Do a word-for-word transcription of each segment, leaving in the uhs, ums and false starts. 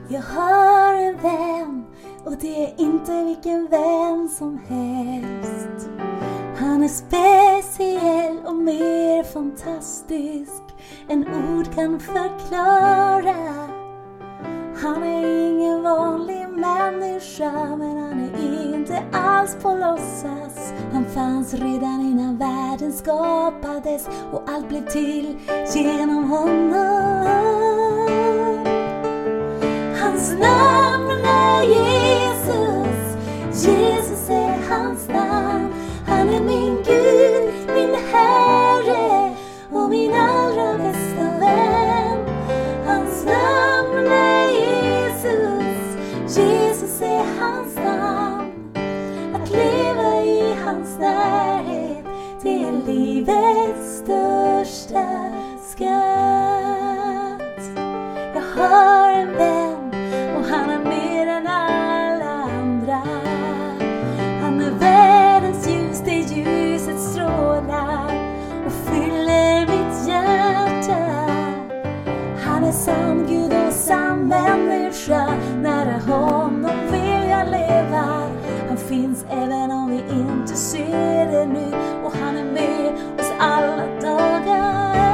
Jag har en vän, och det är inte vilken vän som helst. Han är speciell och mer fantastisk än ord kan förklara. Han är ingen vanlig människa, men han är inte alls på låtsas. Han fanns redan innan världen skapades, och allt blev till genom honom. Hans namn är Jesus, Jesus är hans namn. Han är min Gud, min Herre och min allra bästa vän. Hans namn är Jesus, Jesus är hans namn. Att leva i hans närhet, det är livets största skatt. Jag har en vän, och han är mer än alla andra. Han är världens ljus, det ljuset strålar och fyller mitt hjärta. Han är sann Gud och sann människa, nära honom vill jag leva. Han finns även om vi inte ser det nu, och han är med oss alla dagar.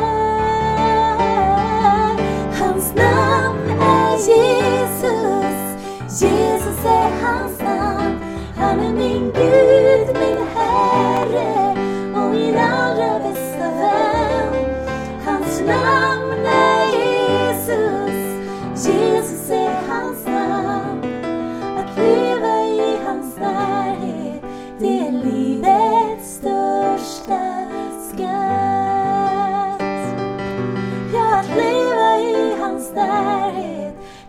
Hans namn är Jesus, Jesus är hans namn. Han är min Gud, min Herre och min allra bästa vän. Hans namn är Jesus, Jesus är hans namn. Att leva i hans närhet, det är livets största skatt. Ja, att leva i hans närhet,